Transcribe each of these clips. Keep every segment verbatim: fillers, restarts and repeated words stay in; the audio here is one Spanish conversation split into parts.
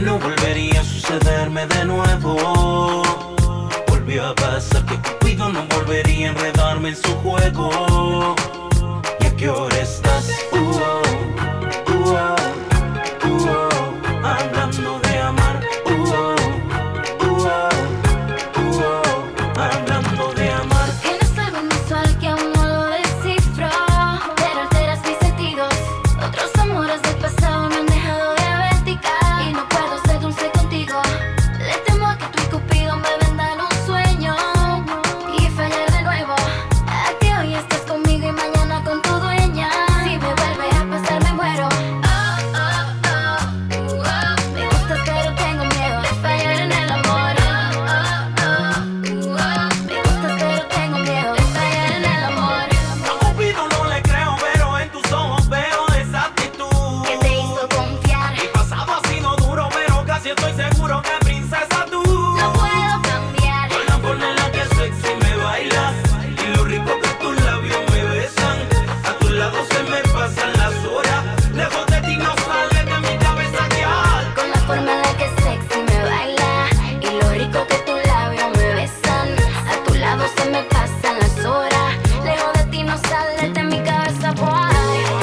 no volvería a sucederme de nuevo. Volvió a pasar que Cupido no volvería a enredarme en su juego. ¿Y a qué hora estás? Uh -oh, uh -oh, uh -oh, hablando de amar. Uh -oh, uh -oh, uh -oh, hablando de amar. Tienes algo inusual que aún no lo descifro, pero alteras mis sentidos. Otros amores del pasado me han dejado diabética y no puedo ser dulce contigo. Le temo a que tú y Cupido me vendan un sueño y fallar de nuevo. A que hoy estés conmigo y mañana con tu dueña. Si me vuelve a pasar me muero. Oh, oh, oh, uh, oh. Me gustas pero tengo miedo de fallar en el amor. Oh, oh, oh, uh, oh. Me gustas pero tengo miedo de fallar en el amor. A Cupido no le creo, pero en tus ojos veo esa actitud ¿Qué te hizo confiar? Mi pasado ha sido duro, pero casi estoy seguro que princesa tú No puedo cambiar. con la forma en la que sexy me bailas y lo rico que tus labios me besan. A tu lado se me pasan las horas, lejos de ti no sale de mi cabeza guiar. Con la forma en la que sexy me baila y lo rico que tus labios me besan. A tu lado se me pasan las horas, lejos de ti no sale de mi cabeza, boy.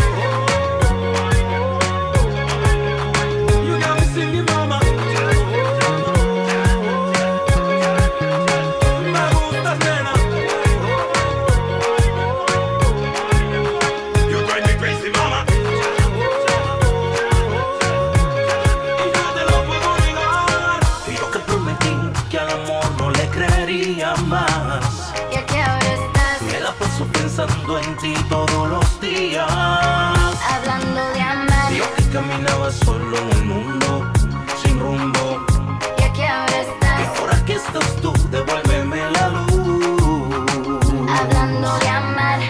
You got me singing, mama. Me gustas, nena. You drive me crazy, mama. Y yo te lo puedo negar. Y yo que prometí que al amor no le creería más. ¿Y a qué hora estás? Me la paso pensando en ti todos los días. Hablando de amar. Yo que caminaba solo en el mundo, sin rumbo. ¿Y a qué hora Y estás? ahora que estás tú, devuélveme la luz. Hablando de amar.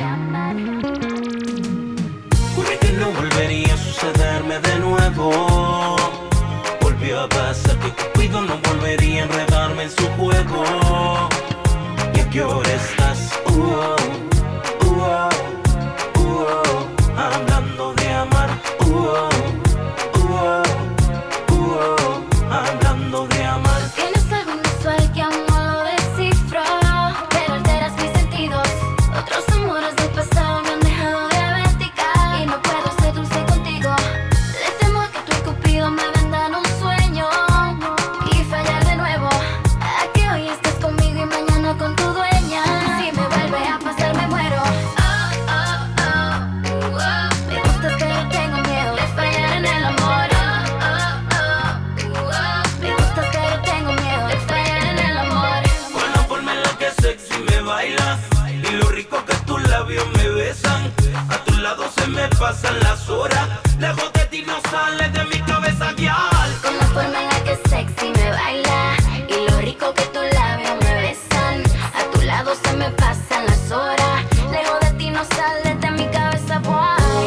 Juré que no volvería a sucederme de nuevo. Volvió a pasar que Cupido no volvería a enredarme en su juego. ¿Y a qué hora estás? Uh -oh, uh -oh, uh -oh, hablando de amar. Uh -oh, uh -oh, uh -oh, hablando de amar. Tienes algo inusual que aún no lo descifro, pero alteras mis sentidos. Otros amores del pasado me han dejado diabética y no puedo ser dulce contigo. Le temo a que tú y Cupido me vendan un sueño y fallar de nuevo. A que hoy estés conmigo y mañana con tu dueña. Si me vuelve a pasar me muero. Oh, oh, oh, uh, oh. Me gustas pero tengo miedo de fallar en el amor. Oh, oh, oh, uh, oh. Me gustas pero tengo miedo de fallar en el amor. Con la forma en la que sexy me bailas y lo rico que tus labios me besan. A tu lado se me pasan las horas, lejos de ti no sale de mi cabeza guiar. Con la forma en la que sexy me baila y lo rico que tus labios me besan. A tu lado se me pasan las horas, lejos de ti no sale de mi cabeza, boy.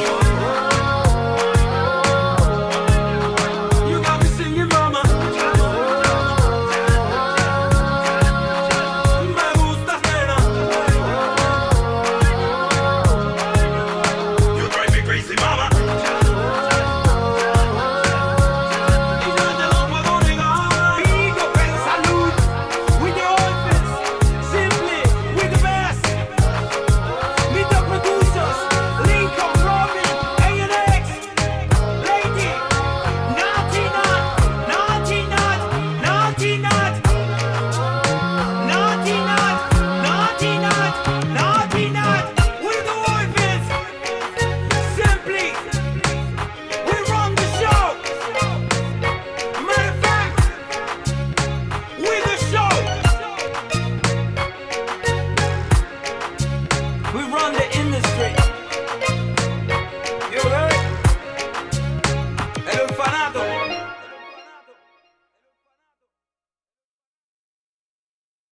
You got me singing, mama. Me gustas, nena. You drive me crazy, mama. Y yo te lo puedo negar. Big up and salute with the orphans. Simply with the best. Meet the producers, Lincoln, Robin, A N X, Lady, Naughty Nut, Naughty Nut, Naughty Nut, Naughty Nut, Naughty Nut, Naughty Nut, with the orphans. Simply, we run the show. Matter of fact, with the show, we run the